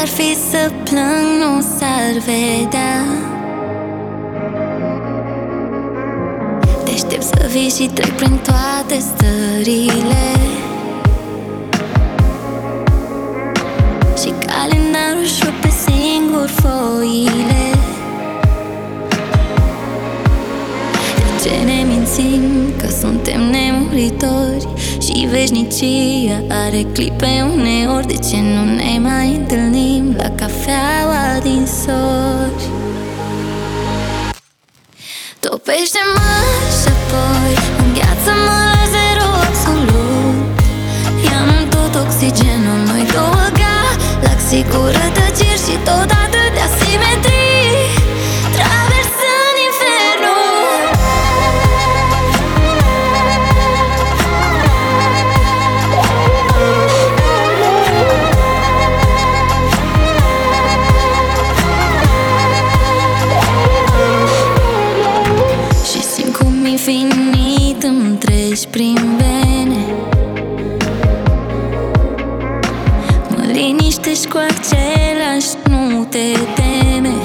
ar fi să plâng, nu s-ar vedea. Te aștept să vii și trec prin toate stările, și calendarul își rupe singur foile. De ce ne mințim că suntem nemuritori și veșnicia are clipe uneori? De ce nu ne mai întâlnim la cafeaua din sori? Topește-mă și apoi îngheață-mă la zero absolut. Ia-mi tot oxigenul, noi două galaxii cu rătăciri și tot atât de asimetrii, traversând infernul. Și simt cum infinit îmi treci prin vene. Mă liniștești cu același, nu te teme.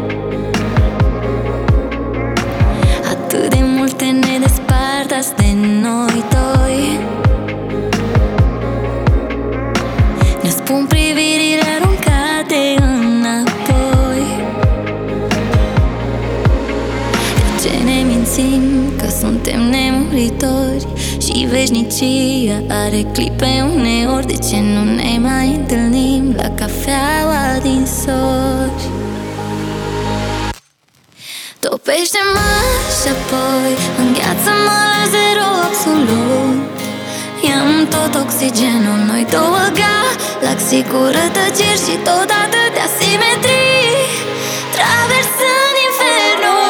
Atât de multe ne despart azi de noi doi. Ne spun privirile aruncate înapoi. De ce ne mințim că suntem nemuritori și veșnicia are clipe uneori? De ce nu ne mai întâlnim la cafeaua din sori? Topește-mă și apoi îngheață-mă la zero absolut. Ia-mi tot oxigenul, noi două galaxii cu rătăciri și tot atât de asimetrii, traversând infernul.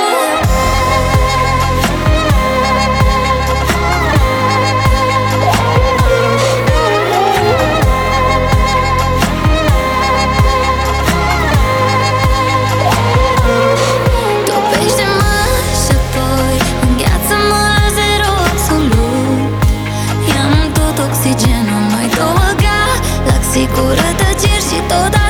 Oxigenul, noi două galaxii cu rătăciri și tot